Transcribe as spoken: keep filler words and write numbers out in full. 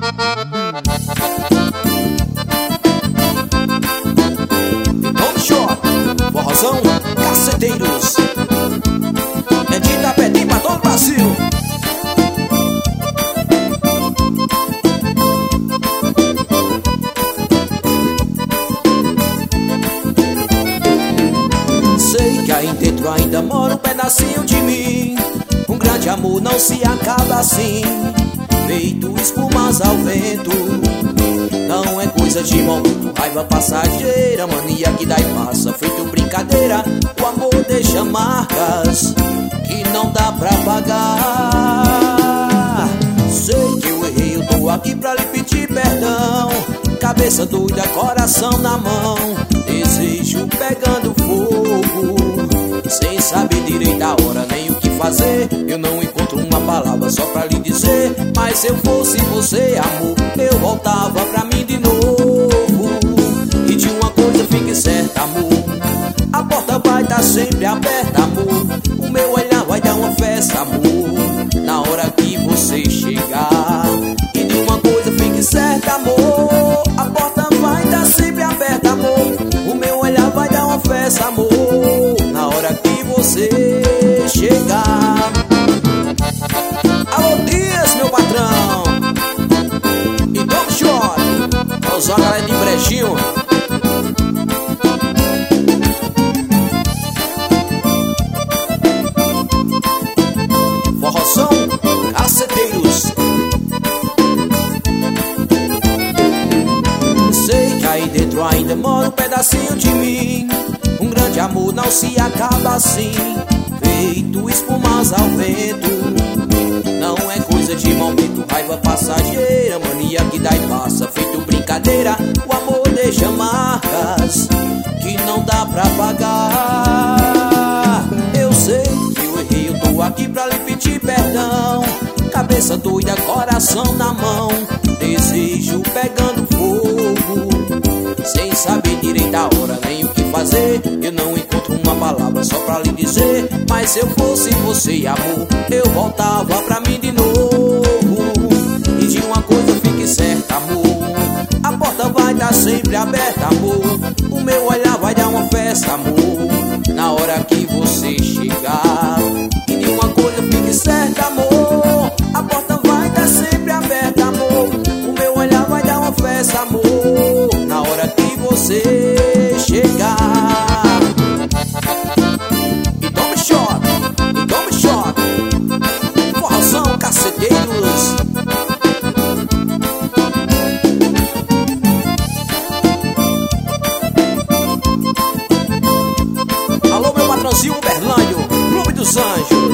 Então chora, forrozão, caceteiros. É de Itapetí pra todo o Brasil. Sei que aí dentro ainda mora um pedacinho de mim. Um grande amor não se acaba assim, feito espumas ao vento. Não é coisa de momento, raiva passageira, mania que dá e passa, feito brincadeira. O amor deixa marcas que não dá pra pagar. Sei que eu errei, eu tô aqui pra lhe pedir perdão. Cabeça doida, coração na mão, desejo pegando fogo, sem saber direito a hora nem o que fazer. Eu não encontro uma palavra só pra lhe dizer, mas se eu fosse você, amor, eu voltava pra mim de novo. E de uma coisa fique certa, amor, a porta vai estar sempre aberta, amor. O meu olhar vai dar uma festa, amor, na hora que você chegar. E de uma coisa fique certa, amor, a porta vai estar sempre aberta, amor. O meu olhar vai dar uma festa, amor, na hora que você chegar. Alô, Dias, meu patrão. Então chora, vamos usar a galera de Brejinho. Forrozão, caceteiros. Sei que aí dentro ainda mora um pedacinho de mim. Um grande amor não se acaba assim, feito espumas ao vento. Não é coisa de momento, raiva passageira, mania que dá e passa, feito brincadeira. O amor deixa marcas que não dá pra pagar. Eu sei que eu errei, eu tô aqui pra lhe pedir perdão. Cabeça doida, coração na mão, desejo pegando fogo, sem saber direito a hora nem o que fazer. Eu não encontro uma palavra só pra lhe dizer, mas se eu fosse você, amor, eu voltava pra mim de novo. E de uma coisa fique certa, amor, a porta vai estar sempre aberta, amor. O meu olhar vai dar uma festa, amor, na hora que você chegar. E de uma coisa fique certa, amor, a porta vai estar sempre aberta, amor. O meu olhar vai dar uma festa, amor, na hora que você chegar. E tome choque, e tome choque, forrozão, caceteiros. Alô, meu patrãozinho Uberlândio, Clube dos Anjos.